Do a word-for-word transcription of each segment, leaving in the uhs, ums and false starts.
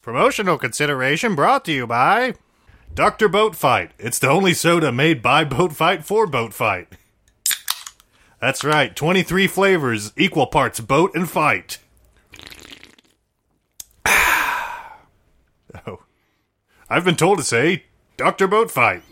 Promotional consideration brought to you by Doctor Boat Fight. It's the only soda made by Boat Fight for Boat Fight. That's right, twenty-three flavors, equal parts boat and fight. Oh. I've been told to say Doctor Boat Fight.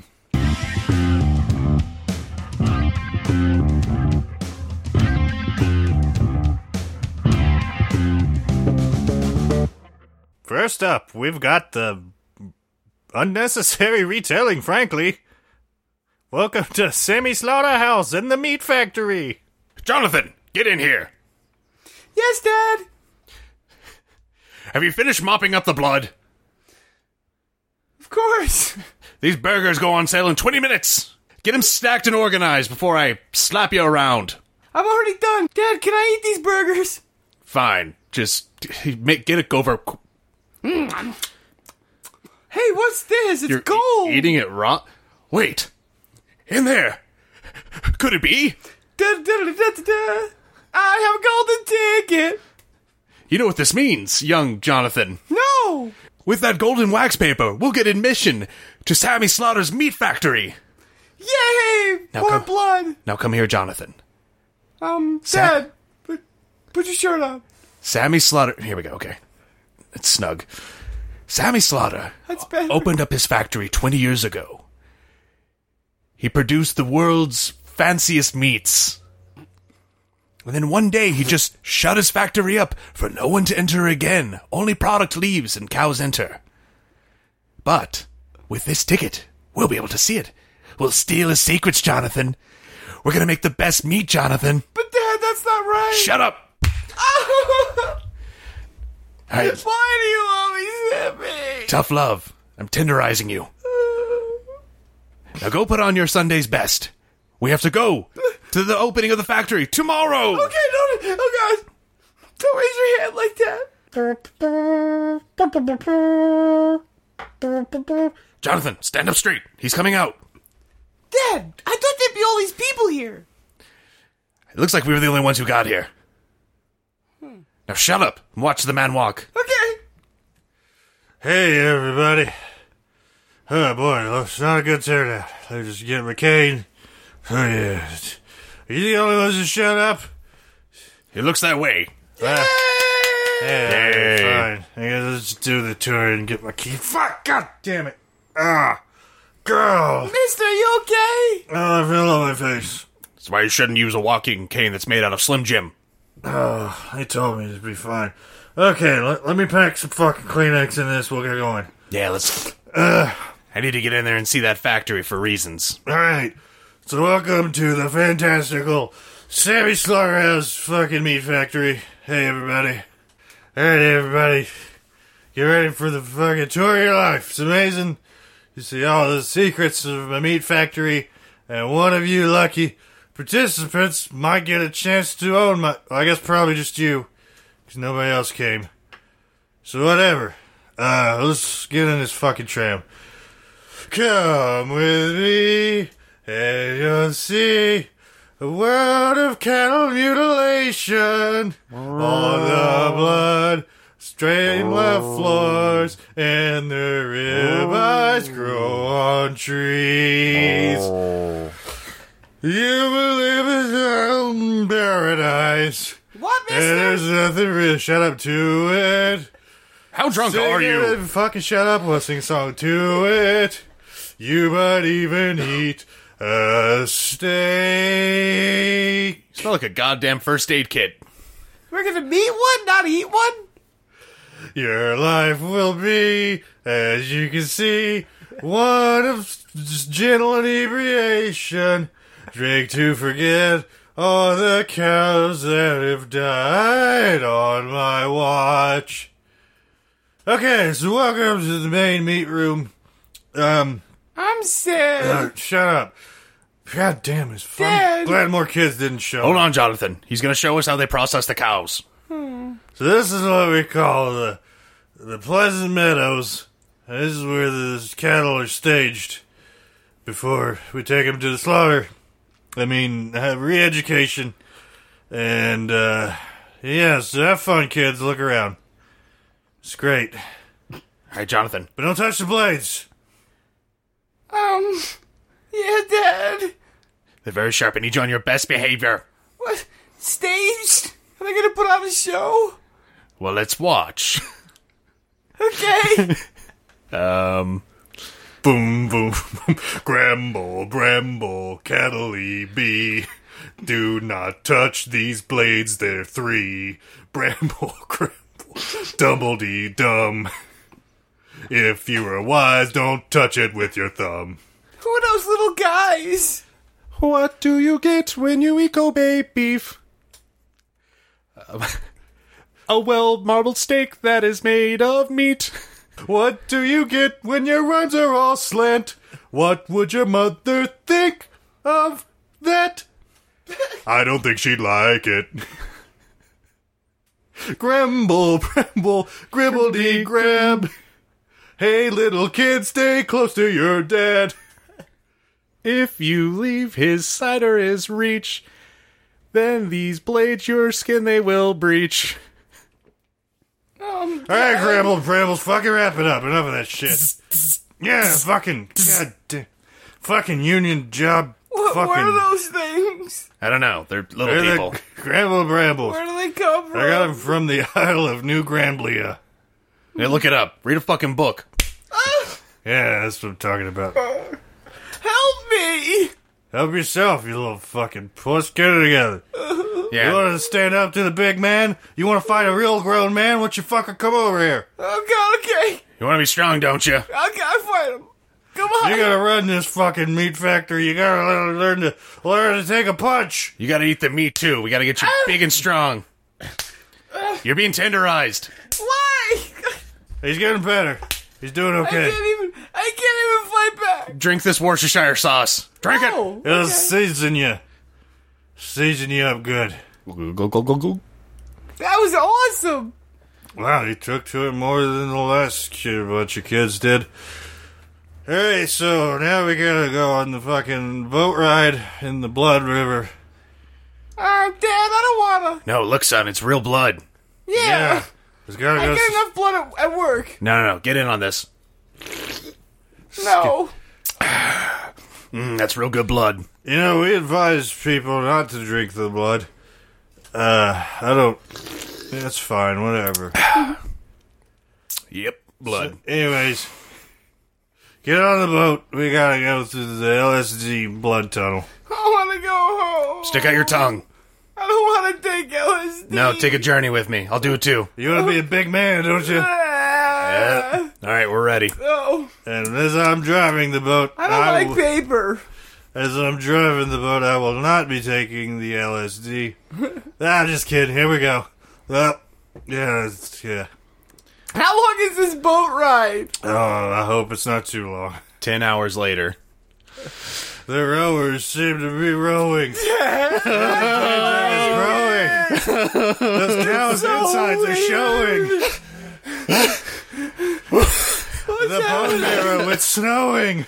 First up, we've got the unnecessary retelling, frankly. Welcome to Sammy Slaughterhouse and the Meat Factory. Jonathan, get in here. Yes, Dad. Have you finished mopping up the blood? Of course. These burgers go on sale in twenty minutes. Get them stacked and organized before I slap you around. I'm already done. Dad, can I eat these burgers? Fine. Just make get it over. Mm. Hey, what's this? It's You're gold. E- eating it raw? Wait. In there. Could it be? Da, da, da, da, da, da. I have a golden ticket. You know what this means, young Jonathan. No. With that golden wax paper, we'll get admission to Sammy Slaughter's Meat Factory. Yay! Now More come- blood. Now come here, Jonathan. Um, Sa- Dad, put, put your shirt on. Sammy Slaughter... Here we go, okay. It's snug. Sammy Slaughter That's better. opened up his factory twenty years ago. He produced the world's fanciest meats. And then one day he just shut his factory up for no one to enter again. Only product leaves and cows enter. But with this ticket, we'll be able to see it. We'll steal his secrets, Jonathan. We're gonna make the best meat, Jonathan. But Dad, that's not right. Shut up! All right, Why do you always hit me? tough love. I'm tenderizing you. Now go put on your Sunday's best. We have to go to the opening of the factory tomorrow. Okay, don't. Oh, God. Don't raise your hand like that. Jonathan, stand up straight. He's coming out. Dad, I thought there'd be all these people here. It looks like we were the only ones who got here. Now shut up and watch the man walk. Okay. Hey, everybody. Oh, boy, it's not a good turnout. They're just getting McCain. Oh, yeah. Are you the only ones who shut up? It looks that way. Ah, yeah, Yay. fine. I guess let's do the tour and get my key. Fuck! God damn it! Ah! Girl! Mister, you okay? Oh, I feel on my face. That's why you shouldn't use a walking cane that's made out of Slim Jim. Oh, they told me to be fine. Okay, let, let me pack some fucking Kleenex in this. We'll get going. Yeah, let's... Uh, I need to get in there and see that factory for reasons. Alright, so welcome to the fantastical Sammy Slaughterhouse fucking meat factory. Hey, everybody. Alright, everybody. Get ready for the fucking tour of your life. It's amazing. You see all the secrets of my meat factory, and one of you lucky participants might get a chance to own my... Well, I guess probably just you, because nobody else came. So whatever. Uh, let's get in this fucking tram. Come with me, and you'll see a world of cattle mutilation. All the blood, stained left floors, and the ribeyes grow on trees. You will live in paradise. What, And mister? there's nothing really. Shut up to it. How drunk Sing are you? it, fucking shut up. We'll sing a song to it. You might even eat a steak. You smell like a goddamn first aid kit. We're gonna meet one, not eat one? Your life will be, as you can see, one of just gentle inebriation. Drink to forget all the cows that have died on my watch. Okay, so welcome to the main meat room. Um, I'm sad. uh, shut up. God damn, it's fun. Dad. Glad more kids didn't show Hold up. on, Jonathan. He's going to show us how they process the cows. So this is what we call the the Pleasant Meadows. And this is where the cattle are staged before we take them to the slaughter. I mean, have re-education. And, uh, yeah, so have fun, kids. Look around. It's great. All right, Jonathan. But don't touch the blades. Um, yeah, Dad. They're very sharp. I need you on your best behavior. What? Staged? Are they gonna put on a show? Well, let's watch. Okay. um, Boom, boom, boom. Gramble, bramble, cattley bee. Do not touch these blades, they're three. Bramble, gramble, dumble-dee-dum. If you are wise, don't touch it with your thumb. Who are those little guys? what do you get when you eat Kobe beef? Uh, a well-marbled steak that is made of meat. What do you get when your rhymes are all slant? What would your mother think of that? I don't think she'd like it. Gramble, bramble, gribbledy-grab. Hey, little kid, stay close to your dad. If you leave his side or his reach, then these blades your skin they will breach. Um, All right, Gramble, brambles, fucking wrap it up. Enough of that shit. Yeah, fucking, god damn. Fucking union job. what, fucking, what are those things? I don't know. They're little They're people. the Gramble brambles. Where do they come from? I got them from the Isle of New Gramblia. Hey, look it up. Read a fucking book. Yeah, that's what I'm talking about. Help me! Help yourself, you little fucking puss. Get it together. You Yeah. want to stand up to the big man? You want to fight a real grown man? Why don't you fucking come over here? Oh, God, okay. You want to be strong, don't you? Okay, I fight him. Come on. You gotta run this fucking meat factory. You gotta learn learn to learn to take a punch. You gotta eat the meat, too. We gotta get you big and strong. You're being tenderized. Why? He's getting better. He's doing I okay. can't even. I can't even fight back. Drink this Worcestershire sauce. Drink Oh, It'll okay. season you. Season you up good. it. Go, go, go, go. That was awesome. Wow, he took to it more than the last kid, bunch of kids did. Alright, so now we gotta go on the fucking boat ride in the Blood River. Oh, Dad, I don't wanna. No, look, son. It's real blood. Yeah. Yeah. There's gotta I go. get enough blood at, at work. No, no, no. Get in on this. No. Mm, that's real good blood. You know, we advise people not to drink the blood. Uh, I don't. That's fine, whatever. Yep, blood. Anyways, get on the boat. We gotta go through the L S D blood tunnel. I wanna go home. Stick out your tongue. I don't wanna take L S D. No, take a journey with me. I'll do it too. You wanna be a big man, don't you? Ah, All right, we're ready. No. And as I'm driving the boat, I don't like will- paper. as I'm driving the boat, I will not be taking the L S D. Ah, just kidding. Here we go. Well, yeah, it's, yeah. How long is this boat ride? Oh, I hope it's not too long. Ten hours later. The rowers seem to be rowing. It's growing. Those cows' insides are showing. The bone marrow, it's snowing.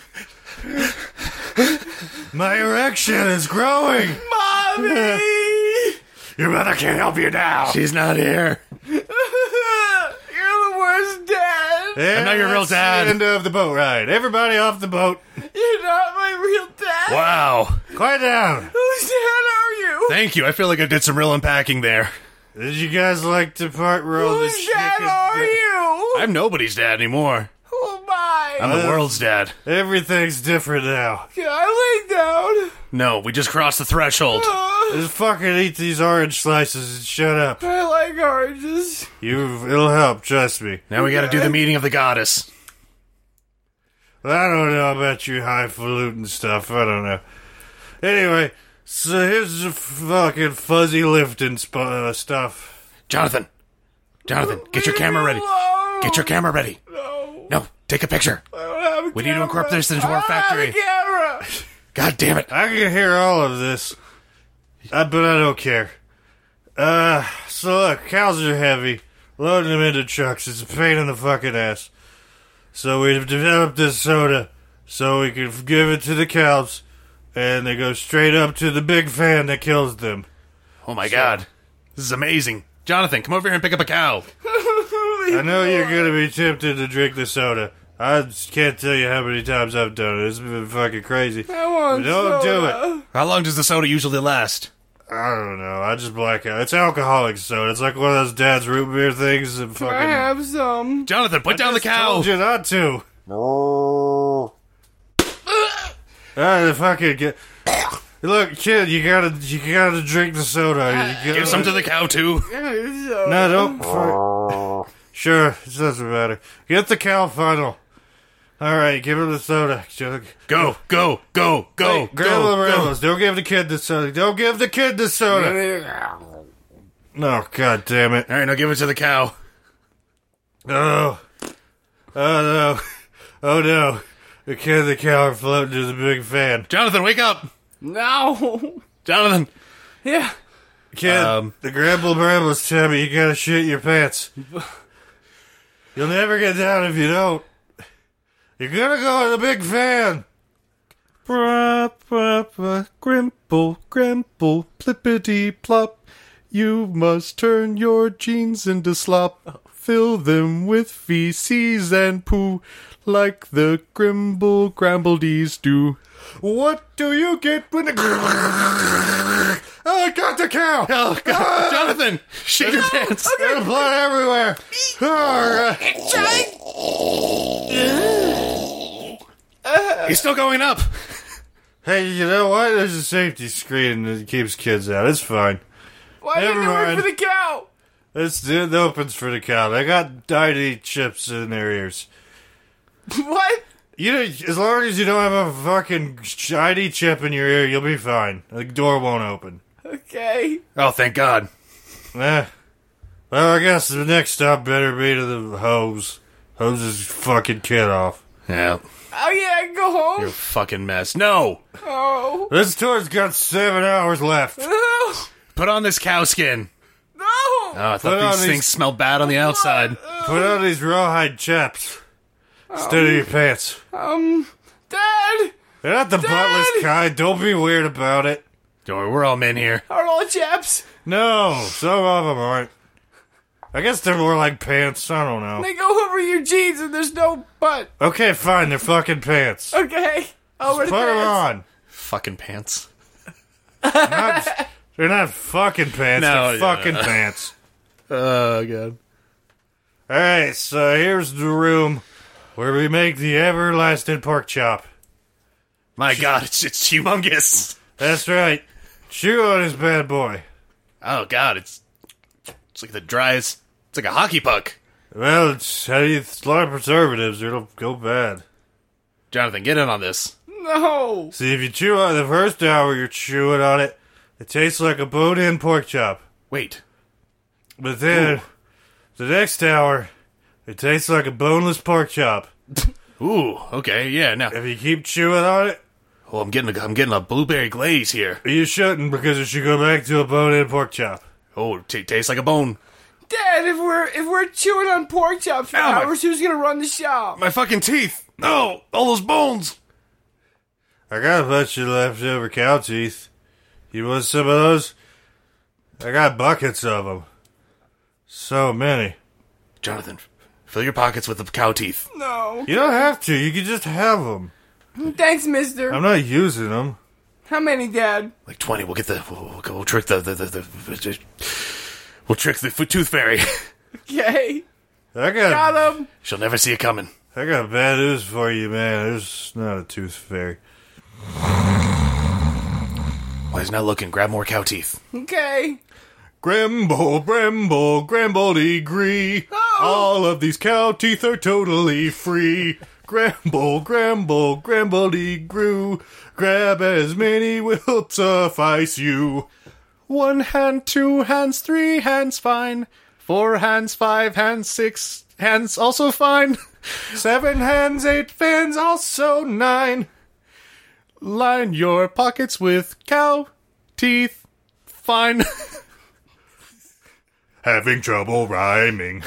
My erection is growing. Mommy! Your mother can't help you now. She's not here. You're the worst dad. And not your real that's dad. The end of the boat ride. Everybody off the boat. You're not my real dad. Wow. Quiet down. Whose dad are you? Thank you. I feel like I did some real unpacking there. Did you guys like to part roll the Whose dad chicken? are you? I'm nobody's dad anymore. Who am I? I'm the Uh, world's dad. Everything's different now. Can I lay down? No, we just crossed the threshold. Uh, Just fucking eat these orange slices and shut up. I like oranges. You, it'll help, trust me. Now we gotta do the meeting of the goddess. I don't know about your highfalutin stuff. I don't know. Anyway, so here's the fucking fuzzy lifting sp- uh, stuff. Jonathan. Jonathan, get your Leave camera me ready. alone. Get your camera ready. No. No, take a picture. I don't have a We need to camera. incorporate this into I our don't factory. have a camera. God damn it. I can hear all of this, uh, but I don't care. Uh, so look, cows are heavy. Loading them into trucks is a pain in the fucking ass. So we've developed this soda so we can give it to the cows, and they go straight up to the big fan that kills them. Oh my god. This is amazing. Jonathan, come over here and pick up a cow. I know you're gonna be tempted to drink the soda. I just can't tell you how many times I've done it. It's been fucking crazy. I want But don't soda. do it. How long does the soda usually last? I don't know. I just black out. It's alcoholic soda. It's like one of those dad's root beer things. And Can fucking. I have some? Jonathan, put I down the just cow. Told you not to. Ah, the fucking get. Look, kid, you gotta, you gotta drink the soda. You gotta, Give some to the cow too. No, don't. Fuck. Sure, it doesn't matter. Get the cow funnel. All right, give him the soda. Go, go, go, go, Grab go, the go. rebels. Don't give the kid the soda. Don't give the kid the soda. No, god damn it. All right, now give it to the cow. Oh. Oh no. Oh no. The kid and the cow are floating to the big fan. Jonathan, wake up. No. Jonathan. Yeah. Kid, Um. the Gramble Brambles tell me you gotta shit your pants. You'll never get down if you don't. You're gonna go in the big fan. Grimble, grimble, plippity plop. You must turn your jeans into slop. Fill them with feces and poo, like the Grimble Grambledies do. What do you get when the... Oh, I got the cow! Oh, God. Jonathan, shit your pants. There's blood everywhere! All right. He's still going up. Hey, you know what? There's a safety screen that keeps kids out. It's fine. Why didn't Never it work mind. for the cow? It's, it opens for the cow. They got tiny chips in their ears. What? You know, as long as you don't have a fucking shiny chip in your ear, you'll be fine. The door won't open. Okay. Oh, thank God. Eh. Well, I guess the next stop better be to the hose. Hose his fucking kid off. Yeah, Oh yeah, I can go home. you're a fucking mess. No. Oh. This tour's got seven hours left. No. Put on this cow skin. No. Oh, I Put thought on these these- things smelled bad on the outside. Put on these rawhide chaps. Instead of your pants. Um, Dad. They're not the Dad! buttless kind. Don't be weird about it. Don't worry, we're all men here. Are all chaps? No, some of them aren't. I guess they're more like pants. I don't know. They go over your jeans and there's no butt. Okay, fine. They're fucking pants. Okay. Over Put the them pants. on. Fucking pants. Not, they're not fucking pants. No, they're yeah. fucking pants. Oh, God. All right, so here's the room where we make the everlasting pork chop. My God, it's, it's humongous. That's right. Chew on this bad boy. Oh, God, it's it's like the driest... It's like a hockey puck. Well, it's, it's a lot of preservatives. It'll go bad. Jonathan, get in on this. No. See, if you chew on the first hour, you're chewing on it. It tastes like a bone-in pork chop. Wait. But then, the next hour, it tastes like a boneless pork chop. Ooh, okay, yeah, now... If you keep chewing on it, Oh, I'm getting a, I'm getting a blueberry glaze here. you shouldn't, because it should go back to a bone-in pork chop. Oh, it t- tastes like a bone. Dad, if we're if we're chewing on pork chops for Ow, my- hours, who's gonna run the shop? My fucking teeth. No, all those bones. I got a bunch of leftover cow teeth. You want some of those? I got buckets of them. So many. Jonathan, fill your pockets with the cow teeth. No. You don't have to. You can just have them. Thanks, mister. I'm not using them. How many, Dad? Like twenty. We'll get the. We'll, we'll, we'll trick the the, the the. We'll trick the f- tooth fairy. Okay. I got, Got him. She'll never see it coming. I got bad news for you, man. There's not a tooth fairy. While he's not looking, grab more cow teeth. Okay. Grimble, Bramble, Gramble degree. Oh. All of these cow teeth are totally free. Gramble, Gramble, Gramble degree. Grab as many will suffice you. One hand, two hands, three hands, fine. Four hands, five hands, six hands, also fine. Seven hands, eight fans, also nine. Line your pockets with cow teeth. Fine. Having trouble rhyming.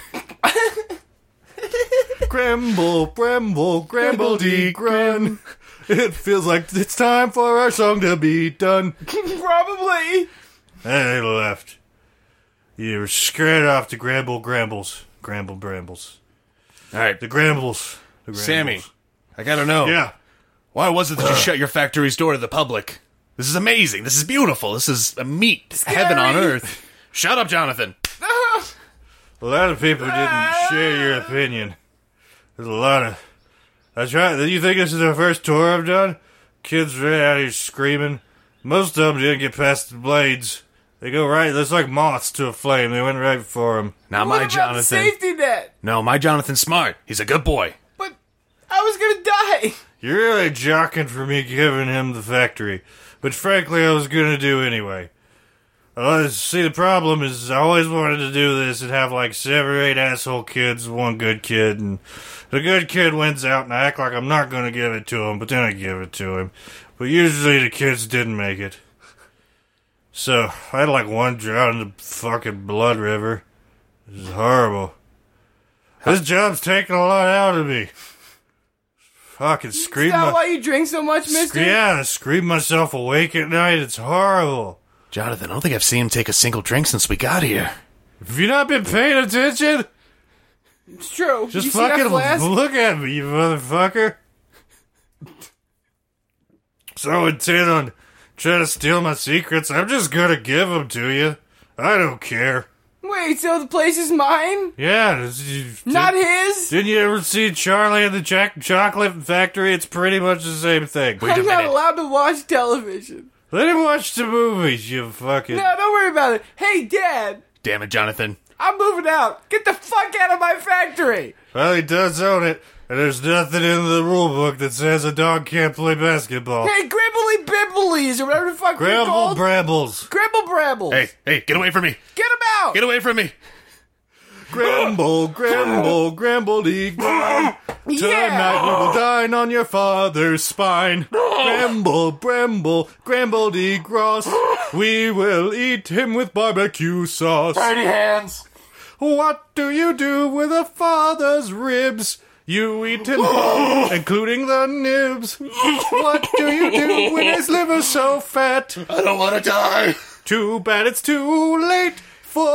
Gramble, Bramble, Gramble de-grun. It feels like it's time for our song to be done. Probably. And they left. You were straight off to Gramble Grambles. Gramble Brambles. All right, The Grambles. The Grambles. Sammy, I gotta know. Yeah. Why was it that you shut your factory's door to the public? This is amazing. This is beautiful. This is a meat heaven on earth. Shut up, Jonathan. A lot of people didn't share your opinion. There's a lot of... I try. You think this is the first tour I've done? Kids right out here screaming. Most of them didn't get past the blades. They go right... It's like moths to a flame. They went right for them. Not What my about the Jonathan. safety net? No, my Jonathan's smart. He's a good boy. But I was gonna die. You're really jockeying for me giving him the factory. But frankly, I was gonna do anyway. Uh, see, the problem is I always wanted to do this and have like seven or eight asshole kids, one good kid, and the good kid wins out and I act like I'm not gonna give it to him, but then I give it to him. But usually the kids didn't make it. So, I had like one drown in the fucking blood river. This is horrible. This job's taking a lot out of me. Fucking scream Is that my... why you drink so much, mister? Yeah, I scream myself awake at night. It's horrible. Jonathan, I don't think I've seen him take a single drink since we got here. Have you not been paying attention? It's true. Just you see that fucking flask? look at me, you motherfucker. So intent on trying to steal my secrets, I'm just gonna give them to you. I don't care. Wait, so the place is mine? Yeah, this- you, Not did, his? Didn't you ever see Charlie and the Jack Chocolate Factory? It's pretty much the same thing. Wait a I'm not minute. allowed to watch television. Let him watch the movies, you fucking... No, don't worry about it. Hey, Dad, Damn it, Jonathan. I'm moving out. Get the fuck out of my factory. Well, he does own it, and there's nothing in the rule book that says a dog can't play basketball. Hey, Gribbly Bibblies, or whatever the fuck they're Gramble called. Brambles. Gribble Brambles. Hey, hey, get away from me. Get him out. Get away from me. Gramble, Gramble, Gramble-dee, Gram. Yeah. Tonight we will dine on your father's spine. Gramble, Bramble, Gramble-dee, Gross. We will eat him with barbecue sauce. Dirty hands. What do you do with a father's ribs? You eat him whole, including the nibs. What do you do with his liver so fat? I don't want to die. Too bad it's too late for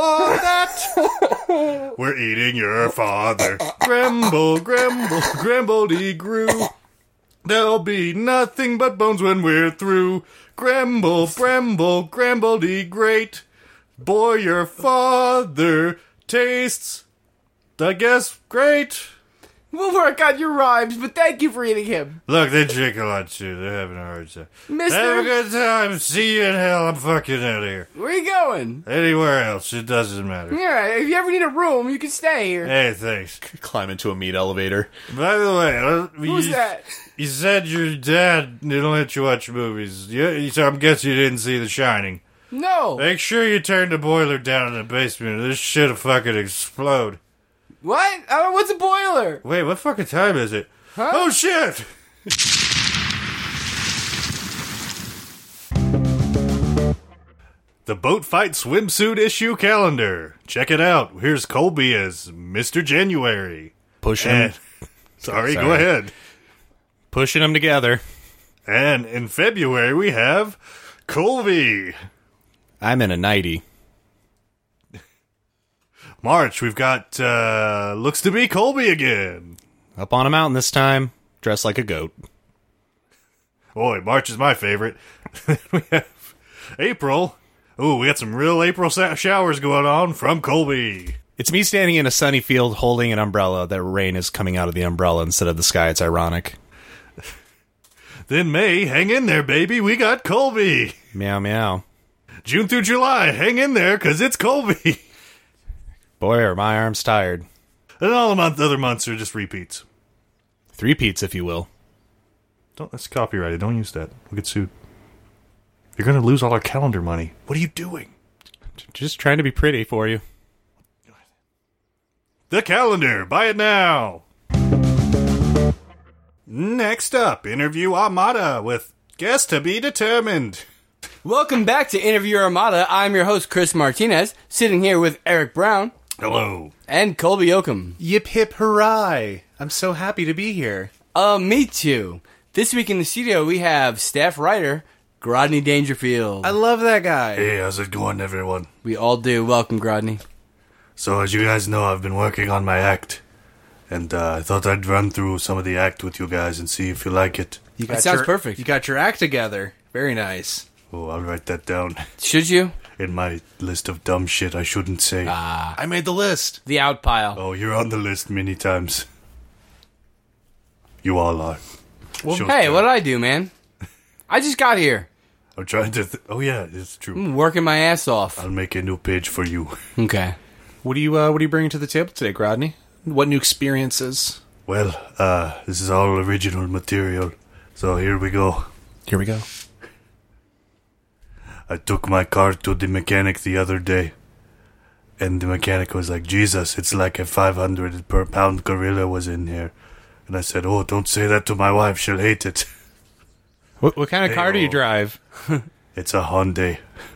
that. We're eating your father. Gramble, Gramble, Gramble-dee-groo. There'll be nothing but bones when we're through. Gramble, Bramble, Gramble-dee-great. Boy, your father tastes, I guess, great. We'll work on your rhymes, but thank you for eating him. Look, they drink a lot too. They're having a hard time. Mister, Have a good time. See you in hell. I'm fucking out of here. where you going? Anywhere else, it doesn't matter. Yeah, if you ever need a room, you can stay here. Hey, thanks. Climb into a meat elevator. By the way, uh, Who's you, that? you said your dad didn't let you watch movies. You, so I'm guessing you didn't see The Shining. No. Make sure you turn the boiler down in the basement or this shit'll fucking explode. What? I don't know. What's a boiler? Wait, what fucking time is it? Huh? Oh, shit! The Boat Fight Swimsuit Issue Calendar. Check it out. Here's Colby as Mister January. Pushing And, sorry, Sorry. go ahead. pushing them together. And in February, we have Colby. I'm in a nightie. March, we've got, uh, looks to be Colby again. Up on a mountain this time, dressed like a goat. Boy, March is my favorite. We have April. Ooh, we got some real April sa- showers going on from Colby. It's me standing in a sunny field holding an umbrella. That rain is coming out of the umbrella instead of the sky. It's ironic. Then May, hang in there, baby. We got Colby. Meow meow. June through July, hang in there, because it's Colby. Boy, are my arms tired. And all the month, other months are just repeats. Three peats, if you will. Don't, that's copyrighted. Don't use that. We'll get sued. You're going to lose all our calendar money. What are you doing? Just trying to be pretty for you. The calendar. Buy it now. Next up, Interview Armada with Guest to be Determined. Welcome back to Interview Armada. I'm your host, Chris Martinez, sitting here with Eric Brown Hello. and Colby Oakham. Yip hip hooray. I'm so happy to be here. Uh, me too. This week in the studio, we have staff writer, Grodney Dangerfield. I love that guy. Hey, how's it going, everyone? We all do. Welcome, Grodney. So, as you guys know, I've been working on my act. And uh, I thought I'd run through some of the act with you guys and see if you like it. You That sounds your, perfect. You got your act together. Very nice. Oh, I'll write that down Should you? in my list of dumb shit I shouldn't say. Ah, I made the list. the out pile. Oh, you're on the list many times. You all are. Well, Sure, hey, sure. what did I do, man? I just got here. I'm trying to... Th- oh, yeah, it's true. I'm working my ass off. I'll make a new page for you. Okay. What do you uh, What are you bringing to the table today, Grodney? What new experiences? Well, uh, this is all original material. So here we go. Here we go. I took my car to the mechanic the other day. And the mechanic was like, Jesus, it's like a five hundred per pound gorilla was in here. And I said, oh, don't say that to my wife. She'll hate it. What, what kind of car do you Hey-o. drive? It's a Hyundai.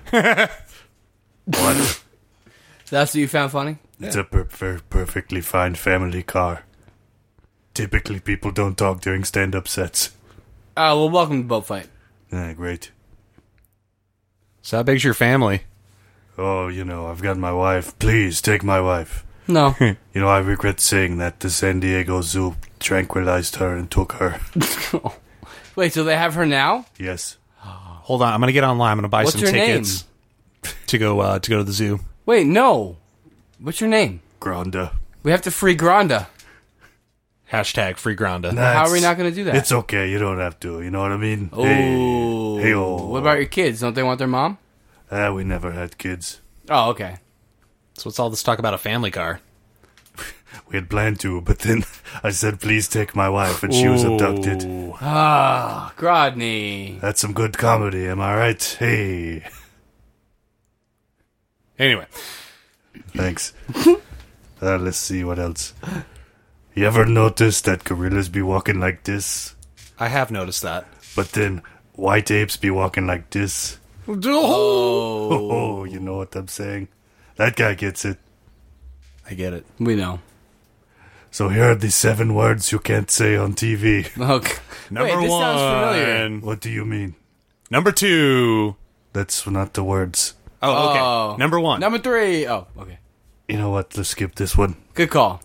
What? That's what you found funny? It's a per- per- perfectly fine family car. Typically, people don't talk during stand-up sets. Oh, well, welcome to Boat Fight. Ah, great. So how big's your family? Oh, you know, I've got my wife. Please, take my wife. No. You know, I regret saying that the San Diego Zoo tranquilized her and took her. Wait, so they have her now? Yes. Hold on, I'm gonna get online. I'm gonna buy What's some her tickets to go uh, to go to the zoo. Wait, no. What's your name? Granda. We have to free Granda. Hashtag free Gronda. Nah, How are we it's- not going to do that? It's okay. You don't have to. You know what I mean? Oh. Hey. Hey-o. What about your kids? Don't they want their mom? Ah, we never had kids. Oh, okay. So what's all this talk about a family car? We had planned to, but then I said, please take my wife, and she was abducted. Ooh. Ah, Grodney. That's some good comedy, am I right? Hey. Anyway, Thanks. uh, let's see what else. You ever notice that gorillas be walking like this, I have noticed that. but then white apes be walking like this? Oh, Oh, you know what I'm saying? That guy gets it. I get it. we know. So here are the seven words you can't say on T V. Okay. Number Wait, this one. sounds familiar. What do you mean? Number two. That's not the words. Oh, okay. Oh. Number one. Number three. Oh, okay. You know what? Let's skip this one. Good call.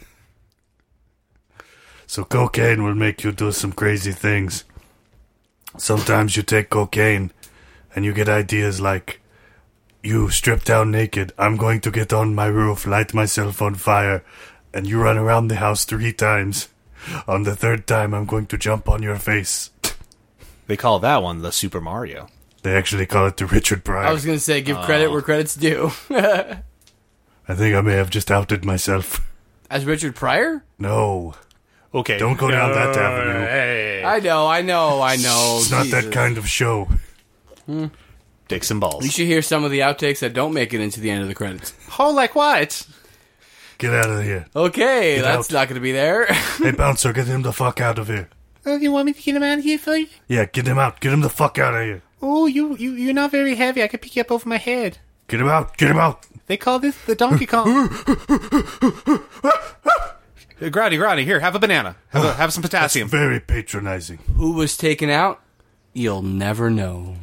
So cocaine will make you do some crazy things. Sometimes you take cocaine and you get ideas like, you strip down naked, I'm going to get on my roof, light myself on fire, and you run around the house three times. On the third time, I'm going to jump on your face. They call that one the Super Mario. They actually call it the Richard Pryor. I was going to say, give credit where credit's due. I think I may have just outed myself. As Richard Pryor? No. Okay. Don't go down that avenue. Hey. I know, I know, I know. It's not Jesus. that kind of show. Dicks and balls. You should hear some of the outtakes that don't make it into the end of the credits. Oh, like what? Get out of here. Okay, Get that's out. not going to be there. Hey, bouncer, get him the fuck out of here. Oh, you want me to get him out of here for you? Yeah, get him out. Get him the fuck out of here. Oh, you, you, you're not very heavy. I can pick you up over my head. Get him out. Get him out. They call this the Donkey Kong. Grotty, Grotty, here, have a banana. Have, a, have some potassium. Very patronizing. Who was taken out? You'll never know.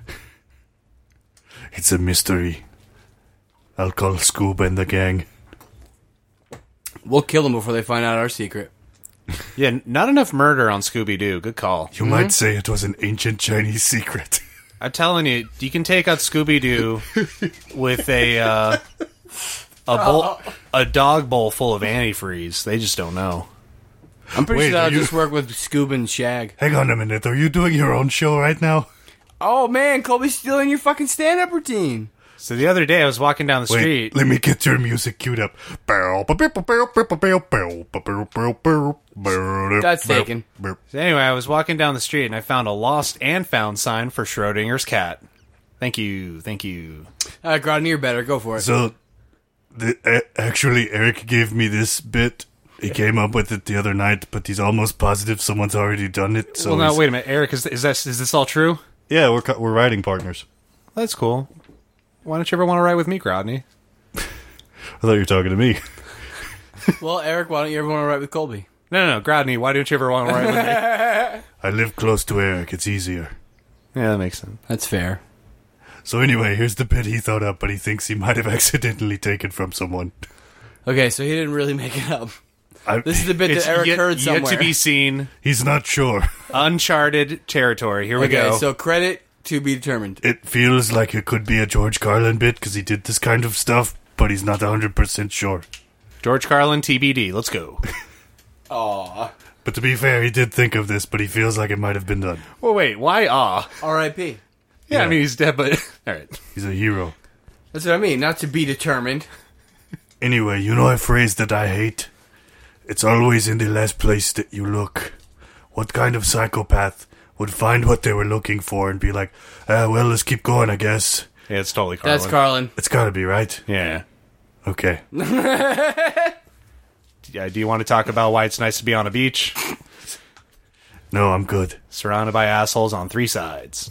It's a mystery. I'll call Scoob and the gang. We'll kill them before they find out our secret. Yeah, not enough murder on Scooby-Doo. Good call. You might say it was an ancient Chinese secret. I'm telling you, you can take out Scooby-Doo with a uh, a bowl, a dog bowl full of antifreeze. They just don't know. I'm pretty Wait, sure that'll are you- just work with Scoob and Shag. Hang on a minute. Are you doing your own show right now? Oh man, Colby's stealing your fucking stand-up routine. So the other day, I was walking down the Wait, street. let me get your music queued up. That's taken. So anyway, I was walking down the street and I found a lost and found sign for Schrodinger's cat. Thank you, thank you. All right, Grodney, you're better. Go for it. So, the, a- actually, Eric gave me this bit. He came up with it the other night, but he's almost positive someone's already done it. So well, now he's- wait a minute, Eric. Is is this is this all true? yeah, we're co- we're writing partners. That's cool. Why don't you ever want to ride with me, Grodney? I thought you were talking to me. Well, Eric, why don't you ever want to write with Colby? No, no, no, Grodney. Why don't you ever want to ride with me? I live close to Eric. It's easier. Yeah, that makes sense. That's fair. So anyway, here's the bit he thought up, but he thinks he might have accidentally taken from someone. Okay, so he didn't really make it up. I, This is the bit It's that Eric yet, heard yet somewhere. to be seen. he's not sure. Uncharted territory. Here we Okay, go. so credit to be determined. It feels like it could be a George Carlin bit because he did this kind of stuff, but he's not one hundred percent sure. George Carlin, T B D. Let's go. Aw. But to be fair, he did think of this, but he feels like it might have been done. Well, wait. Why? Ah. R I P Yeah, I Yeah. mean he's dead, but all right. He's a hero. That's what I mean, not to be determined. Anyway, you know a phrase that I hate? It's always in the last place that you look. What kind of psychopath would find what they were looking for and be like, ah, well, let's keep going, I guess. Yeah, it's totally Carlin. That's Carlin. It's gotta be, right? Yeah. Okay. Yeah. Do you want to talk about why it's nice to be on a beach, No, I'm good. surrounded by assholes on three sides?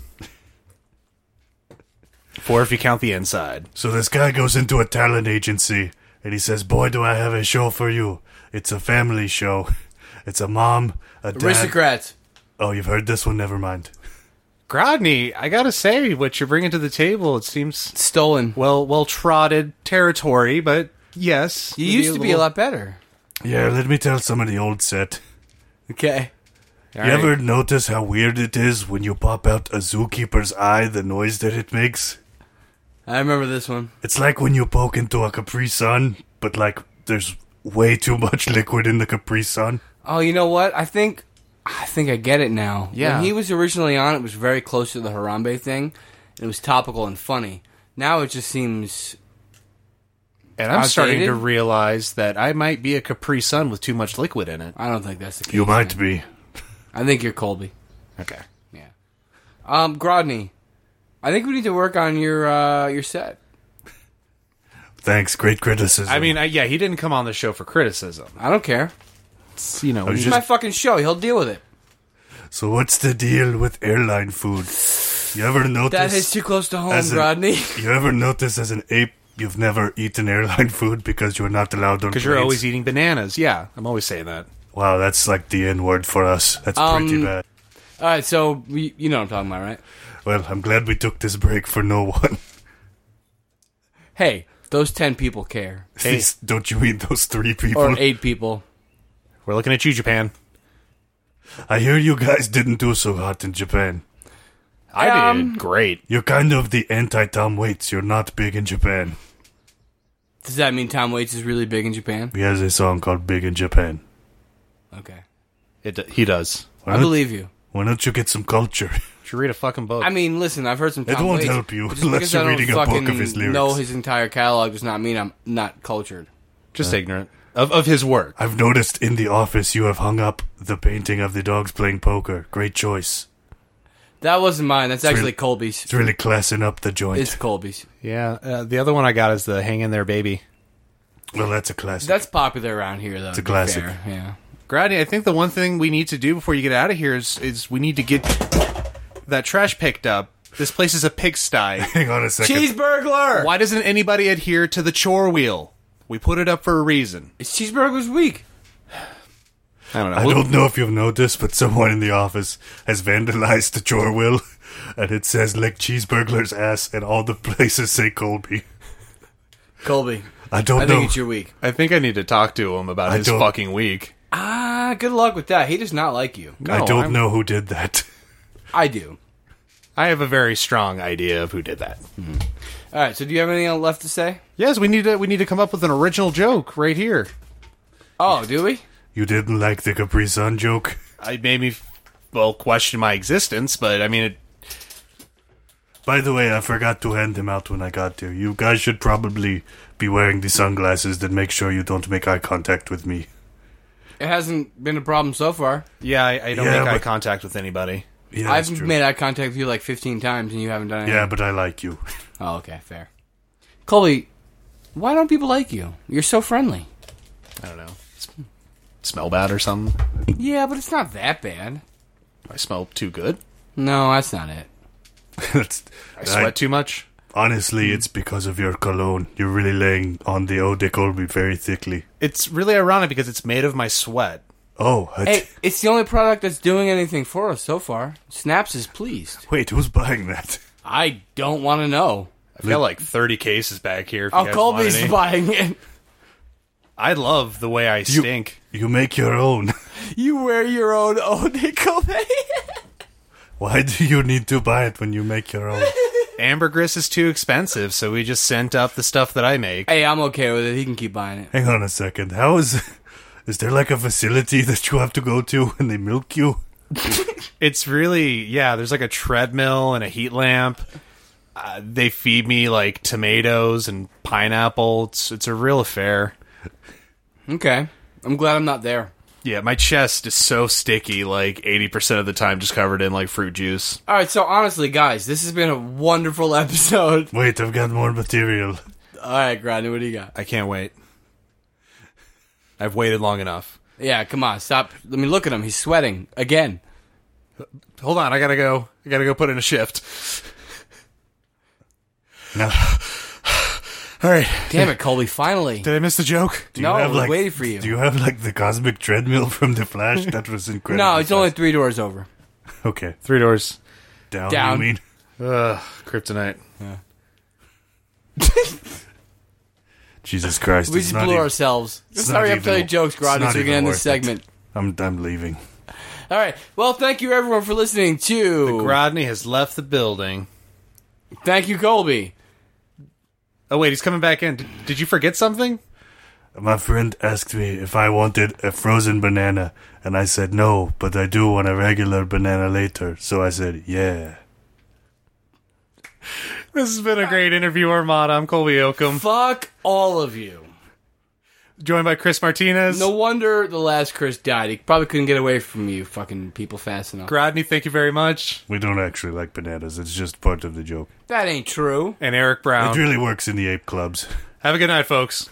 Four if you count the inside. So this guy goes into a talent agency and he says, boy, do I have a show for you. It's a family show. It's a mom, a dad. Aristocrats. Oh, you've heard this one? Never mind. Grodny, I gotta say, what you're bringing to the table, it seems Stolen. well, well trotted territory. But yes, You maybe used to be a little- lot better. Yeah, let me tell some of the old set. Okay. All You right. ever notice how weird it is when you pop out a zookeeper's eye, the noise that it makes? I remember this one. It's like when you poke into a Capri Sun, but like there's way too much liquid in the Capri Sun. Oh, you know what? I think I think I get it now. Yeah. When he was originally on, it was very close to the Harambe thing. It was topical and funny. Now it just seems... And I'm starting outdated? to realize that I might be a Capri Sun with too much liquid in it. I don't think that's the case. You might man. be. I think you're Colby. Okay. Yeah. Um, Grodny, I think we need to work on your uh, your set. Thanks, great criticism. I mean, I, yeah, he didn't come on the show for criticism. I don't care. It's, you know, was It's just- my fucking show. He'll deal with it. so what's the deal with airline food? You ever notice? That hits too close to home, as a- Grodny. You ever notice as an ape you've never eaten airline food because you're not allowed on because you're planes? always eating bananas. Yeah, I'm always saying that. Wow, that's like the N word for us. That's pretty Um, bad. All right, so we, you know what I'm talking about, right? Well, I'm glad we took this break for no one. Hey, those ten people care. Hey. These- Don't you mean those three people? Or eight people. We're looking at you, Japan. I hear you guys didn't do so hot in Japan. I Um, did great. You're kind of the anti-Tom Waits. You're not big in Japan. Does that mean Tom Waits is really big in Japan? He has a song called Big in Japan. Okay. It, he does. Why I don't, believe you. why don't you get some culture? You should read a fucking book. I mean, listen, I've heard some It Tom won't Waits. help you Just unless because you're I don't reading a book of fucking his lyrics. know his entire catalog does not mean I'm not cultured. Just ignorant of, of his work. I've noticed in the office you have hung up the painting of the dogs playing poker. Great choice. That wasn't mine. That's actually really- Colby's. It's really classing up the joint. It's Colby's. Yeah. Uh, the other one I got is the Hang in There Baby. well, that's a classic. That's popular around here, though. It's a to be classic. fair, Yeah. Gradney, I think the one thing we need to do before you get out of here is, is we need to get that trash picked up. This place is a pigsty. Hang on a second. Cheeseburglar! Why doesn't anybody adhere to the chore wheel? We put it up for a reason. It's Cheeseburglar's week. I don't know. I don't know if you've noticed, but someone in the office has vandalized the chore wheel, and it says lick Cheeseburglar's ass, and all the places say Colby. Colby. I don't I know. think it's your week. I think I need to talk to him about I his don't- fucking week. Ah, good luck with that. He does not like you. I No, don't I'm- know who did that. I do. I have a very strong idea of who did that. All right, so do you have anything else left to say? Yes, we need to we need to come up with an original joke right here. Oh, do we? You didn't like the Capri Sun joke? I made me well question my existence, but I mean it, By the way, I forgot to hand him out when I got there. You guys should probably be wearing the sunglasses that make sure you don't make eye contact with me. It hasn't been a problem so far. yeah, I, I don't Yeah, make eye but- contact with anybody. Yeah, I've that's true. made eye contact with you like fifteen times and you haven't done anything. Yeah, but I like you. Oh, okay, fair. Colby, why don't people like you? You're so friendly. I don't know. S- Smell bad or something? Yeah, but it's not that bad. I smell too good? No, that's not it. That's, I sweat too much? honestly, it's because of your cologne. You're really laying on the Eau de Colby very thickly. It's really ironic because it's made of my sweat. Oh, I Hey, it's the only product that's doing anything for us so far. Snaps is pleased. wait, who's buying that? I don't want to know. I've got like thirty cases back here. If you Oh, guys want Colby's any. buying it. I love the way I You- stink. You make your own. You wear your own eau de Cologne. Why do you need to buy it when you make your own? Ambergris is too expensive, so we just sent up the stuff that I make. Hey, I'm okay with it. He can keep buying it. Hang on a second. How is... Is there like a facility that you have to go to and they milk you? It's really, yeah, there's like a treadmill and a heat lamp. Uh, they feed me like tomatoes and pineapple. It's, it's a real affair. Okay. I'm glad I'm not there. Yeah, my chest is so sticky, like eighty percent of the time just covered in like fruit juice. All right, so honestly, guys, this has been a wonderful episode. Wait, I've got more material. All right, Grodny, what do you got? I can't wait. I've waited long enough. Yeah, come on, stop. Let me look at him. He's sweating again. Hold on, I gotta go. I gotta go put in a shift. No. All right. Damn it, Colby, finally. Did I miss the joke? Do you No, I have, was like, waiting for you. Do you have like the cosmic treadmill from The Flash? That was incredible. No, it's only three doors over. Okay. Three doors. Down, Down. you mean? Ugh, kryptonite. Jesus Christ. We it's just not blew even- ourselves. it's Sorry, not I'm telling you even- jokes, it's Grodny, not so we can even end this worth segment. it. I'm, I'm leaving. All right. Well, thank you, everyone, for listening to... Grodny has left the building. Thank you, Colby. Oh, wait, he's coming back in. Did, did you forget something? My friend asked me if I wanted a frozen banana, and I said no, but I do want a regular banana later. So I said, yeah. This has been a great interview, Armada. I'm Colby Oakham, Fuck all of you. joined by Chris Martinez. No wonder the last Chris died. He probably couldn't get away from you fucking people fast enough. Grodny, thank you very much. We don't actually like bananas. It's just part of the joke. That ain't true. And Eric Brown. It really works in the ape clubs. Have a good night, folks.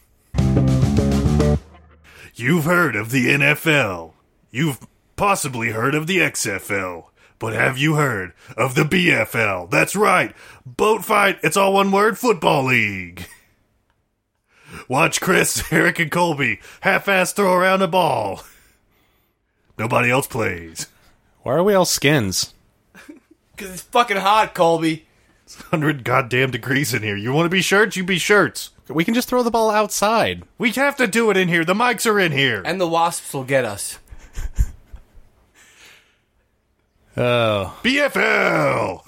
You've heard of the N F L. You've possibly heard of the X F L. But have you heard of the B F L? That's right. Boat fight. It's all one word. Football League. Watch Chris, Eric, and Colby half-ass throw around a ball. Nobody else plays. Why are we all skins? Because it's fucking hot, Colby. It's one hundred goddamn degrees in here. You want to be shirts? You be shirts. We can just throw the ball outside. We have to do it in here. The mics are in here. And the wasps will get us. Oh. B F L!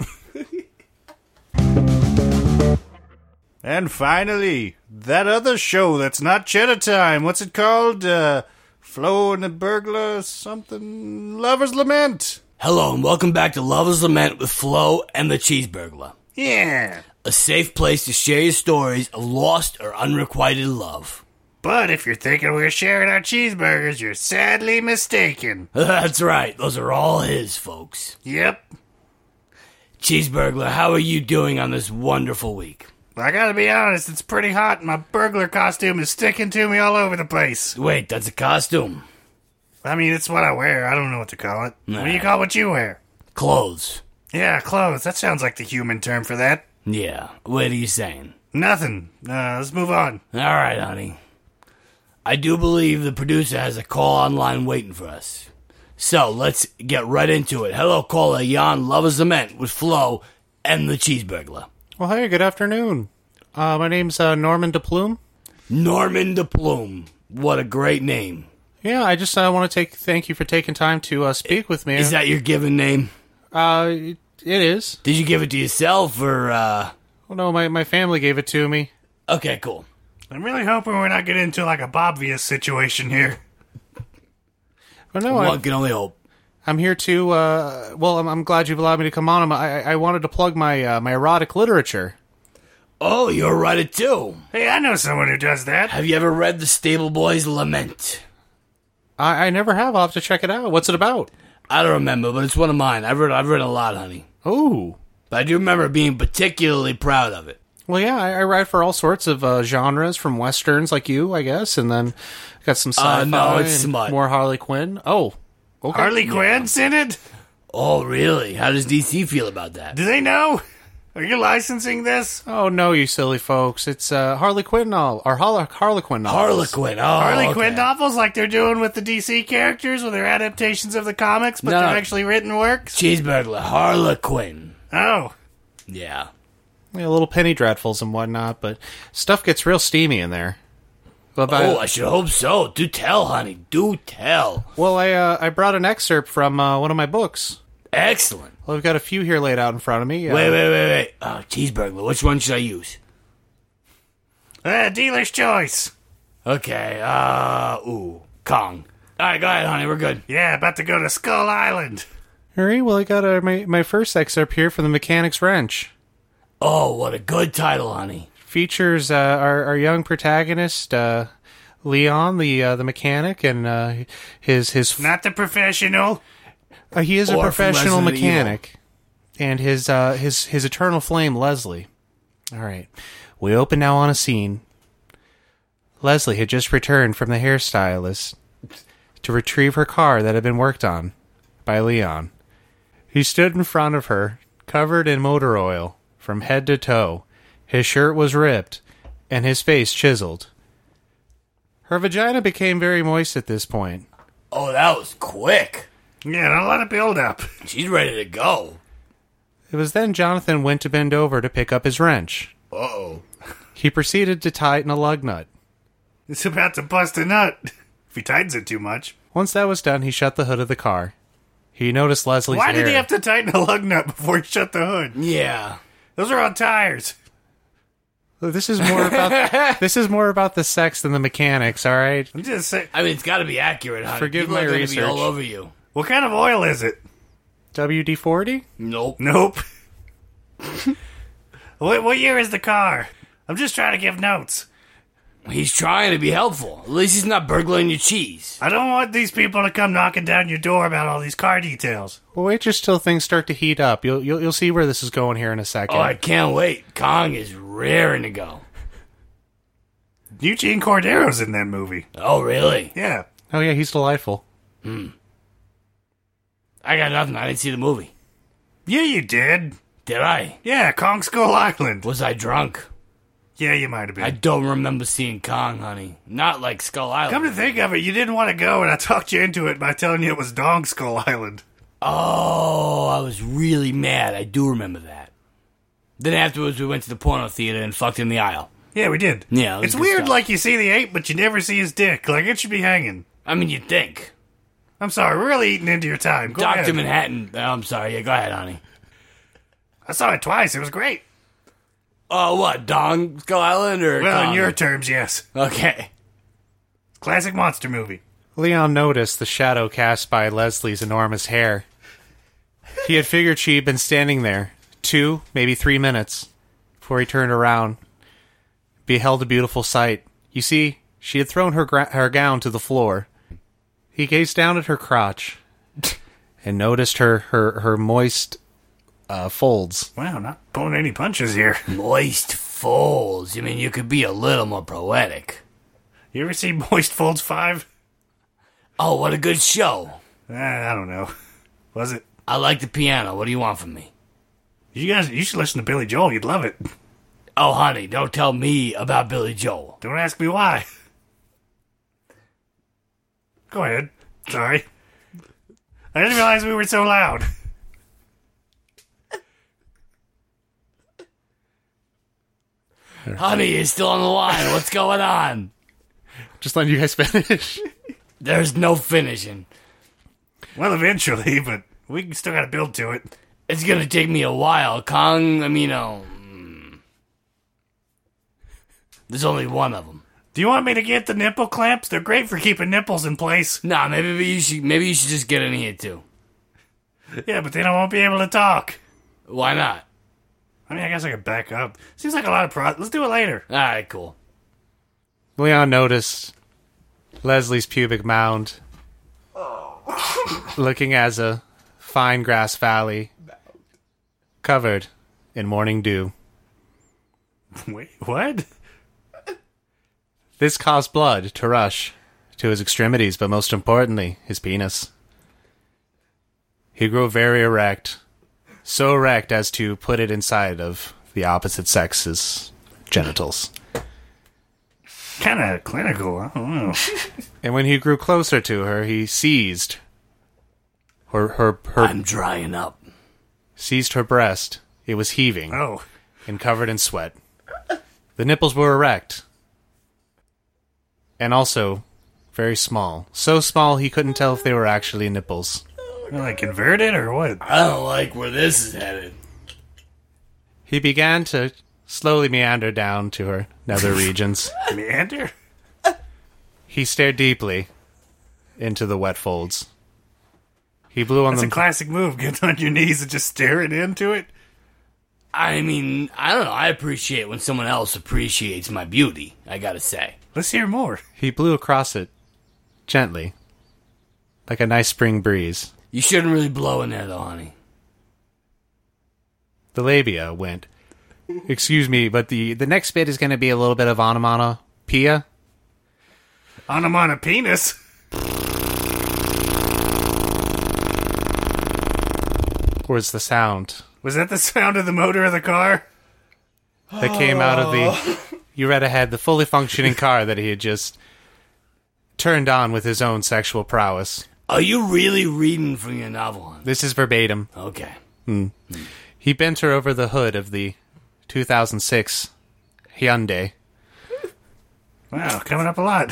And finally, that other show that's not Cheddar Time. What's it called? Uh, Flo and the Burglar something? Lover's Lament. Hello, and welcome back to Lover's Lament with Flo and the Cheeseburglar. Yeah. A safe place to share your stories of lost or unrequited love. But if you're thinking we're sharing our cheeseburgers, you're sadly mistaken. That's right, those are all his, folks. Yep. Cheeseburglar, how are you doing on this wonderful week? I gotta be honest, it's pretty hot and my burglar costume is sticking to me all over the place. Wait, that's a costume? I mean, it's what I wear. I don't know what to call it. Nah. What do you call what you wear? Clothes. Yeah, clothes. That sounds like the human term for that. Yeah, what are you saying? Nothing. Uh, let's move on. Alright, honey. I do believe the producer has a call online waiting for us. So, let's get right into it. Hello, caller, Jan Lover's Lament with Flo and the Cheeseburglar. Well, hey, good afternoon. Uh, my name's uh, Norman DePlume. Norman DePlume. What a great name. Yeah, I just uh, want to take thank you for taking time to uh, speak with me. Is that your given name? Uh, it, it is. Did you give it to yourself or, uh... Well, no, my, my family gave it to me. Okay, cool. I'm really hoping we're not getting into like a Bobvious situation here. But no, One I, can only hope. I'm here to. Uh, well, I'm, I'm glad you've allowed me to come on. I, I wanted to plug my uh, my erotic literature. Oh, you're a writer too. Hey, I know someone who does that. Have you ever read The Stable Boys Lament? I, I never have. I'll have to check it out. What's it about? I don't remember, but it's one of mine. I've read, I've read a lot, honey. Oh, But I do remember being particularly proud of it. well, yeah. I, I write for all sorts of uh, genres, from westerns like you, I guess, and then got some sci-fi. Uh, no, it's and smut. more Harley Quinn. Oh, okay. Harley Quinn's in it? Oh, really? How does D C feel about that? Do they know? Are you licensing this? Oh no, you silly folks! It's uh, Harley Quinn novel or Harley Harley Quinn novels. Harlequin. Oh, Harley okay. Quinn novels like they're doing with the D C characters, where they're adaptations of the comics, but No, they're no. actually written works? Cheeseburglar. Harlequin. Oh. Yeah. Yeah, little penny dreadfuls and whatnot, but stuff gets real steamy in there. But by- Oh, I should hope so. Do tell, honey. Do tell. well, I uh, I brought an excerpt from uh, one of my books. Excellent. Well, I've got a few here laid out in front of me. Uh, Wait, wait, wait, wait. Oh, cheeseburger. Which one should I use? Uh, dealer's choice. Okay, uh, ooh, Kong. All right, go ahead, honey. We're good. Yeah, about to go to Skull Island. All right, well, I got uh, my, my first excerpt here from The Mechanic's Wrench. Oh, what a good title, honey. Features uh, our, our young protagonist, uh, Leon, the uh, the mechanic, and uh, his... his Not the professional. uh, he is a Or from professional Resident mechanic. And his, uh, his, his eternal flame, Leslie. All right, we open now on a scene. Leslie had just returned from the hairstylist to retrieve her car that had been worked on by Leon. He stood in front of her, covered in motor oil from head to toe. His shirt was ripped, and his face chiseled. Her vagina became very moist at this point. Oh, that was quick. Yeah, not a lot of build up. She's ready to go. It was then Jonathan went to bend over to pick up his wrench. Uh-oh. He proceeded to tighten a lug nut. It's about to bust a nut. If he tightens it too much. Once that was done, he shut the hood of the car. He noticed Leslie's Why hair. did he have to tighten a lug nut before he shut the hood? Yeah. Those are on tires. This is more about this is more about the sex than the mechanics. All right. I'm just saying. I mean, it's got to be accurate, honey. Forgive People my are gonna research. Be all over you. What kind of oil is it? W D forty. Nope. Nope. what, what year is the car? I'm just trying to give notes. He's trying to be helpful. At least he's not burgling your cheese. I don't want these people to come knocking down your door about all these car details. Well, wait just till things start to heat up. You'll you'll, you'll see where this is going here in a second. Oh, I can't wait. Kong is raring to go. Eugene Cordero's in that movie. Oh, really? Yeah. Oh yeah, he's delightful. I got nothing. I didn't see the movie. Yeah, you did. Did I? Yeah, Kong Skull Island. Was I drunk? Yeah, you might have been. I don't remember seeing Kong, honey. Not like Skull Island. Come to think of it, you didn't want to go, and I talked you into it by telling you it was Dong Skull Island. Oh, I was really mad. I do remember that. Then afterwards, we went to the porno theater and fucked in the aisle. Yeah, we did. Yeah, it was it's good weird, stuff. like you see the ape, but you never see his dick. Like it should be hanging. I mean, you'd think. I'm sorry, we're really eating into your time. Go Doctor ahead. Manhattan. Oh, I'm sorry. Yeah, go ahead, honey. I saw it twice. It was great. Oh, what? Dong Skull Island or Well, Kong? in your terms, yes. Okay. Classic monster movie. Leon noticed the shadow cast by Leslie's enormous hair. He had figured she had been standing there two, maybe three minutes before he turned around, beheld a beautiful sight. You see, she had thrown her gra- her gown to the floor. He gazed down at her crotch and noticed her her her moist uh, folds. Wow, not pulling any punches here. Moist folds. I mean, you could be a little more poetic. You ever see Moist Folds five? Oh, what a good show. Eh, I don't know. Was it? I like the piano. What do you want from me? You guys, you should listen to Billy Joel. You'd love it. Oh, honey, don't tell me about Billy Joel. Don't ask me why. Go ahead. Sorry. I didn't realize we were so loud. Honey, you're still on the line. What's going on? Just letting you guys finish. There's no finishing. Well, eventually, but we still got to build to it. It's gonna take me a while. Kong, I mean, oh, mm. There's only one of them. Do you want me to get the nipple clamps? They're great for keeping nipples in place. Nah, maybe you should. Maybe you should just get in here too. Yeah, but then I won't be able to talk. Why not? I mean, I guess I could back up. Seems like a lot of pro. Let's do it later. All right, cool. Leon noticed Leslie's pubic mound, looking as a fine grass valley covered in morning dew. Wait, what? This caused blood to rush to his extremities, but most importantly, his penis. He grew very erect, so erect as to put it inside of the opposite sex's genitals. Kind of clinical. I don't know. And when he grew closer to her, he seized her her her I'm drying up. seized her breast. It was heaving Oh, and covered in sweat. The nipples were erect. and also very small. So small he couldn't tell if they were actually nipples. Like converted or what? I don't like where this is headed. He began to slowly meander down to her nether regions. Meander? He stared deeply into the wet folds. He blew on That's them. a classic move. Get on your knees and just staring into it. I mean, I don't know. I appreciate when someone else appreciates my beauty, I gotta say. Let's hear more. He blew across it gently, like a nice spring breeze. You shouldn't really blow in there, though, honey. The labia went. Excuse me, but the, the next bit is going to be a little bit of onomatopoeia. Onomatopenis? Was the sound Was that the sound of the motor of the car? that came out of the... You read ahead, the fully functioning car that he had just turned on with his own sexual prowess. Are you really reading from your novel, honey? This is verbatim. Okay. He bent her over the hood of the two thousand six Hyundai. Wow, coming up a lot.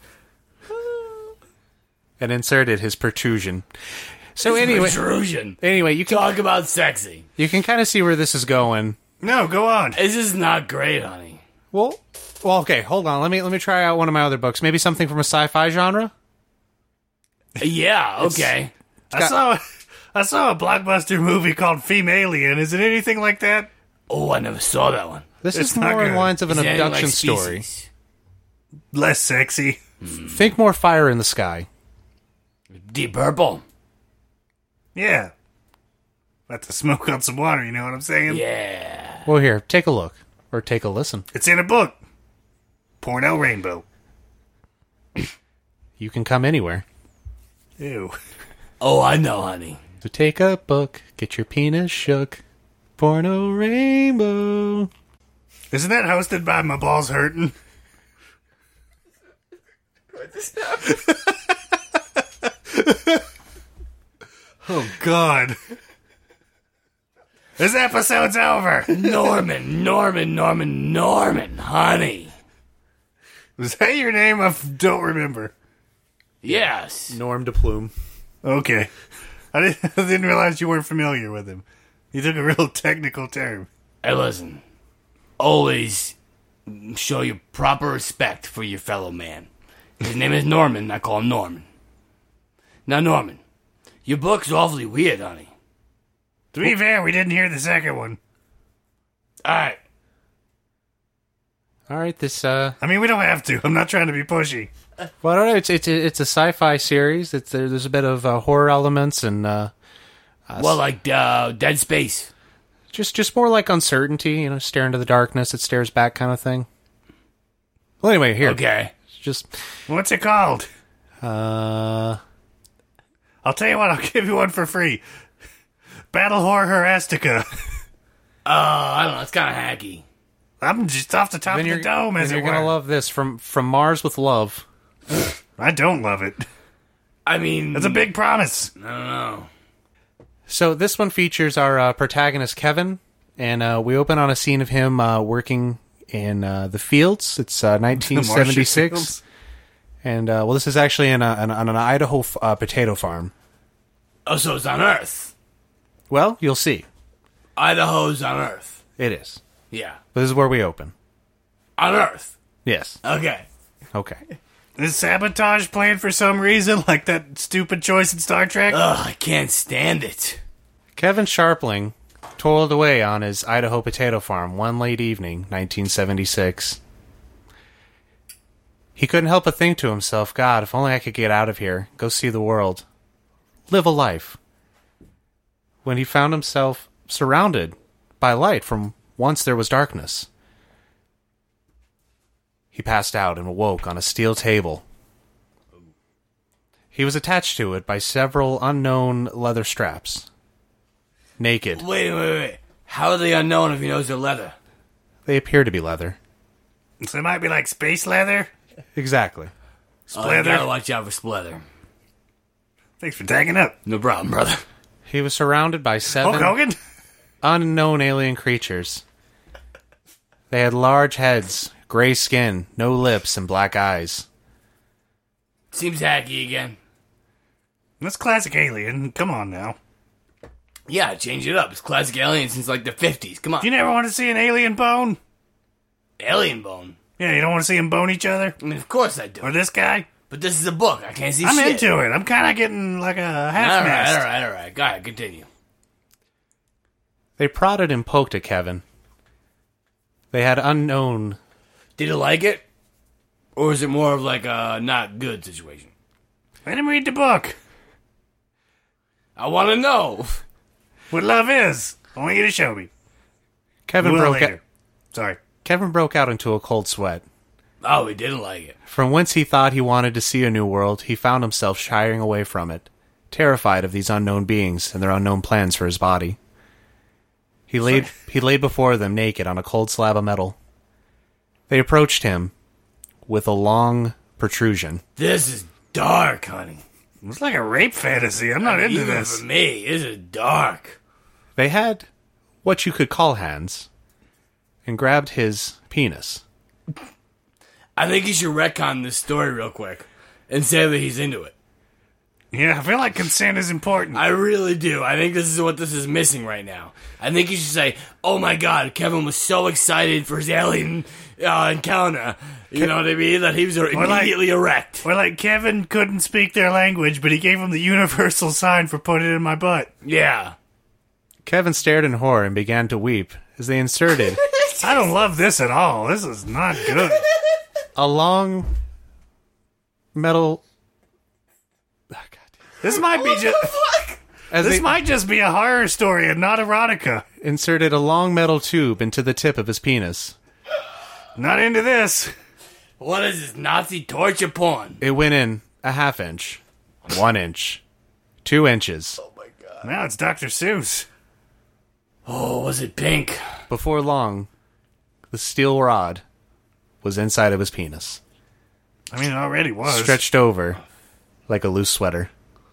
And inserted his protrusion. So It's anyway, protrusion. anyway, you can Talk about sexy. you can kind of see where this is going. No, go on. This is not great, honey. Well, well, okay, hold on. Let me let me try out one of my other books. Maybe something from a sci-fi genre. Yeah, okay. I saw I saw a blockbuster movie called Femalien. Is it anything like that? Oh, I never saw that one. This It's is not more in good. lines of an Is it anything abduction like story. Species? Less sexy. Think more Fire in the Sky. Deep Purple. Yeah. About to smoke on some water, you know what I'm saying? Yeah. Well, here, take a look or take a listen. It's in a book. Porno Rainbow. You can come anywhere. Ew. Oh, I know, honey. So take a book, get your penis shook. Porno Rainbow. Isn't that hosted by My Balls Hurtin'? Oh, God. This episode's over. Norman, Norman, Norman, Norman, honey. Was that your name? I f- don't remember. Yes. Norm de Plume. Okay. I didn't, I didn't realize you weren't familiar with him. You took a real technical term. Hey, listen. Always show your proper respect for your fellow man. His name is Norman. I call him Norman. Now, Norman, your book's awfully weird, honey. To be fair, we didn't hear the second one. All right. All right, this uh, I mean, we don't have to. I'm not trying to be pushy. well, I don't know. It's it's a, it's a sci-fi series. It's there, there's a bit of uh, horror elements and uh, Well, like uh, Dead Space. just just more like uncertainty. You know, stare into the darkness, it stares back, kind of thing. Well, anyway, here, Okay. just What's it called? uh, I'll tell you what, I'll give you one for free. Battle Horror Harastica. Uh, I don't know. It's kind of hacky. I'm just off the top then of you're the dome, then as you're it were. gonna love this from from Mars with Love. I don't love it. I mean, That's a big promise. I don't know. So this one features our uh, protagonist Kevin, and uh, we open on a scene of him uh, working in uh, the fields. It's uh, nineteen seventy-six, Fields. and uh, well, this is actually in a, an, on an Idaho f- uh, potato farm. Oh, so it's on Earth. Well, you'll see. Idaho's on Earth. It is. Yeah. This is where we open. On Earth. Yes. Okay. Okay. Is sabotage planned for some reason, like that stupid choice in Star Trek? Ugh, I can't stand it. Kevin Sharpling toiled away on his Idaho potato farm one late evening, nineteen seventy-six. He couldn't help but think to himself, God, if only I could get out of here, go see the world, live a life. When he found himself surrounded by light from once there was darkness. He passed out and awoke on a steel table. He was attached to it by several unknown leather straps. Naked. Wait, wait, wait. How are they unknown if he knows they're leather? They appear to be leather. So it might be like space leather? Exactly. Oh, you Splather? gotta watch out for splather. Thanks for tagging up. No problem, brother. He was surrounded by Hulk seven Hogan? unknown alien creatures. They had large heads, gray skin, no lips, and black eyes. Seems hacky again. That's classic Alien. Come on now. Yeah, change it up. It's classic Alien since like the fifties. Come on. You never want to see an alien bone? Alien bone. Yeah, you don't want to see them bone each other? I mean, of course I do. Or this guy? But this is a book. I can't see I'm shit. into it. I'm kind of getting like a half All right, mast. all right, all right. Go ahead, continue. They prodded and poked at Kevin. They had unknown... Did you like it? Or is it more of like a not good situation? Let him read the book. I want to know. What love is. I want you to show me. Kevin Well, broke later. out, Sorry. Kevin broke out into a cold sweat. Oh, he didn't like it. From whence he thought he wanted to see a new world, he found himself shying away from it, terrified of these unknown beings and their unknown plans for his body. He laid he laid before them naked on a cold slab of metal. They approached him with a long protrusion. This is dark, honey. It's like a rape fantasy. I'm not into Even this. for me, this is dark. They had what you could call hands and grabbed his penis. I think you should retcon this story real quick and say that he's into it. Yeah, I feel like consent is important. I really do. I think this is what this is missing right now. I think you should say, oh my god, Kevin was so excited for his alien uh, encounter. You know what I mean? That he was immediately like- erect. Or like Kevin couldn't speak their language, but he gave him the universal sign for put it in my butt. Yeah. Kevin stared in horror and began to weep as they inserted I don't love this at all. This is not good. a long metal... Ah, God. This might be just As this they might just be a horror story and not erotica. inserted a long metal tube into the tip of his penis. Not into this. What is this, Nazi torture porn? It went in a half inch, one inch, two inches. Now it's Doctor Seuss. Oh, was it pink? Before long, the steel rod was inside of his penis, I mean, it already was. stretched over like a loose sweater.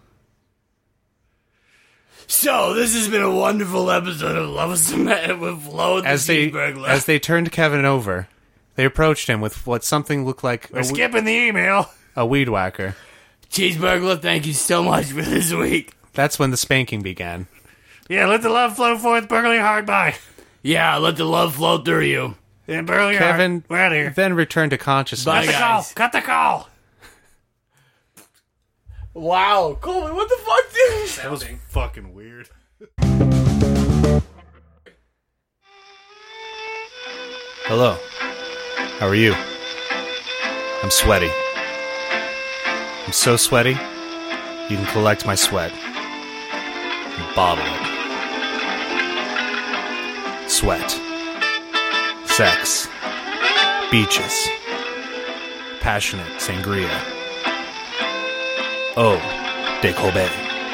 So, this has been a wonderful episode of Love Is Cement with Flo the As they Cheeseburglar. as they turned Kevin over, they approached him with what something looked like We're a, we- skipping the email. a weed whacker. Cheeseburglar, thank you so much for this week. That's when the spanking began. Yeah, let the love flow forth, Burgley hard by. Yeah, let the love flow through you. Yeah, Burgley Kevin hard. We're out of here. then returned to consciousness. Bye, Cut the guys. call. Cut the call. Wow, Colby, what the fuck, dude? That was fucking weird. Hello. How are you? I'm sweaty. I'm so sweaty, you can collect my sweat and bottle it. Sweat. Sex. Beaches. Passionate sangria. Oh, de Kobe.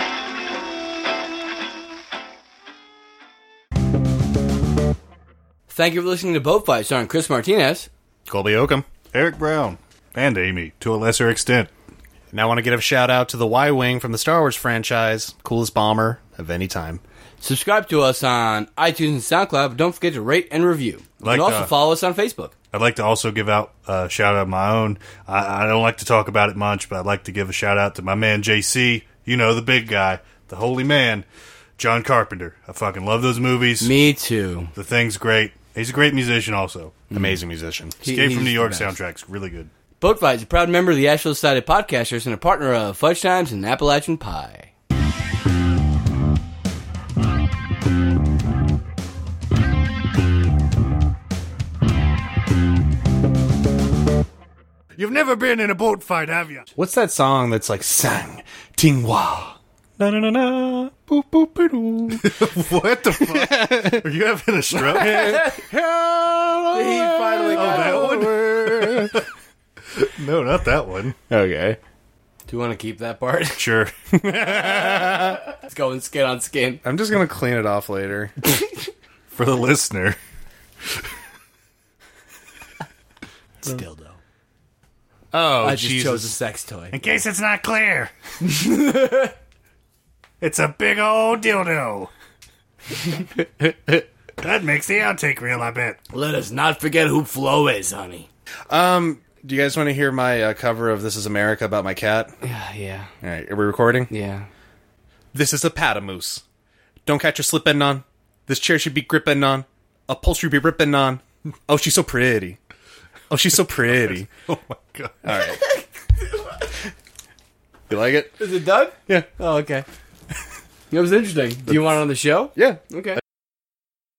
Thank you for listening to Boat Fight, starring Chris Martinez. Colby Oakham. Eric Brown. And Amy, to a lesser extent. Now I want to give a shout out to the Y-Wing from the Star Wars franchise. Coolest bomber of any time. Subscribe to us on iTunes and SoundCloud, but don't forget to rate and review. You Like, can also uh, follow us on Facebook. I'd like to also give out a shout out of my own. I, I don't like to talk about it much, but I'd like to give a shout out to my man J C. You know, the big guy, the holy man, John Carpenter. I fucking love those movies. Me too. The Thing's great. He's a great musician also. Amazing musician. He- Escape from he's New York the best. soundtrack's really good. Boat Fight is a proud member of the Asheville Society of Podcasters and a partner of Fudge Times and Appalachian Pie. You've never been in a boat fight, have you? What's that song that's like sang Tingwa? Na na na na. Boop boop doo. What the fuck? Are you having a stroke? He finally Oh, that one? No, not that one. Okay. Do you want to keep that part? Sure. It's going skin on skin. I'm just gonna clean it off later. For the listener. Still though. Oh, I just Jesus. chose a sex toy. In case it's not clear. It's a big old dildo. That makes the outtake reel, I bet. Let us not forget who Flo is, honey. Um, Do you guys want to hear my uh, cover of This Is America about my cat? Yeah, yeah, All right, are we recording? yeah. This is a patamoose. Don't catch her slipping on. This chair should be gripping on. Upholstery be ripping on. Oh, she's so pretty. Oh, she's so pretty. Oh my god. All right. You like it? Is it done? Yeah. Oh, okay. It was interesting. Do you want it on the show? Yeah. Okay.